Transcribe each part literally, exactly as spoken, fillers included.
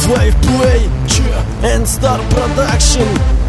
Five Play and Star Production.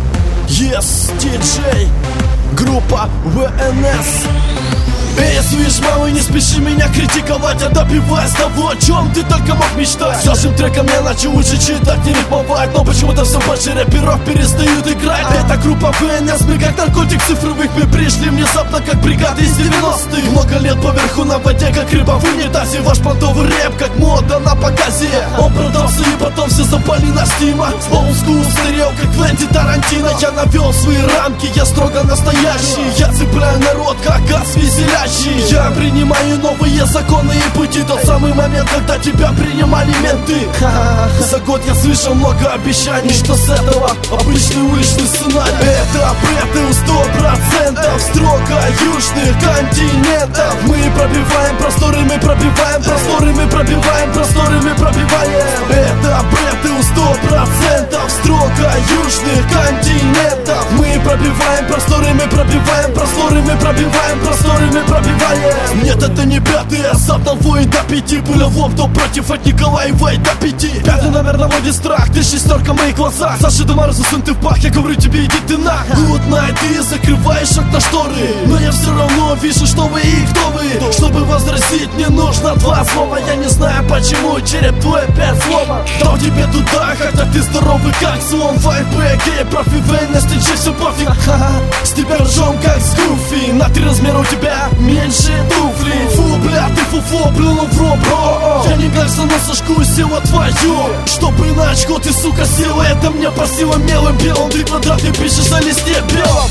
Yes, диджей. Группа вэ эн эс. Эй, слышь, мама, не спеши меня критиковать, а добиваясь того, о чем ты только мог мечтать. С вашим треком я начал лучше читать, не рифмовать, но почему-то все больше рэперов перестают играть. Эта группа вэ эн эс, мы как наркотик цифровых, мы пришли внезапно, как бригада из девяностых. Много лет поверху на воде, как рыба в унитазе. Ваш понтовый рэп, как мода на показе. Он продался и потом все запали на стима. Олдскул стерео, как Квентин Тарантино. Я навел свои рамки, я строго настоящий. Я цепляю народ, как газ веселящий. Я принимаю новые законы и пути. Тот самый момент, когда тебя принимали менты. За год я слышал много обещаний, что с этого обычный уличный сценарий. Это бреты у сто процентов строго южных континентов. Мы пробиваем просторы, мы пробиваем просторы, мы пробиваем просторы, мы пробиваем. Это бреты у сто процентов строго южных континентов. Мы пробиваем просторы, мы пробиваем просторы, мы пробиваем просторы, мы пробиваем. Нет, это не пятый, а с одного и до пяти. Было в лоб, против от Николаева и до пяти. Пятый номер наводит страх, ты шестерка в моих глазах. Саша до Мороза, сын ты в пах, я говорю тебе, иди ты на. Good night, ты закрываешь окна шторы, но я все равно вижу, что вы и кто вы. Чтобы возразить, мне нужно два слова. Я не знаю почему, череп твой опять сломан. Дал тебе туда, хотя ты здоровый как слон. Five Play, гей, профи, вейн, стичи, все пофиг. С тебя ржем как с Гуфи. На три размера у тебя меньше туфли. Фу, бля, ты фуфло, плюнул в рот, бро. Я не гангста, но сошку села твою. Чтобы на очко ты, сука, села. Это мне просила мелым белым. Ты квадратный пишешь на листе белом.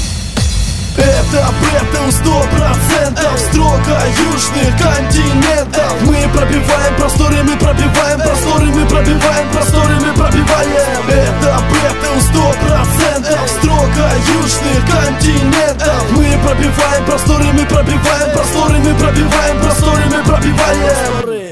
Это бреты у сто процентов строго южных континентов. Мы пробиваем просторы, мы пробиваем просторы, мы пробиваем просторы, мы пробиваем. Это бреты у сто процентов строго южных континентов. Мы пробиваем просторы, мы пробиваем просторы, мы пробиваем просторы, мы пробиваем.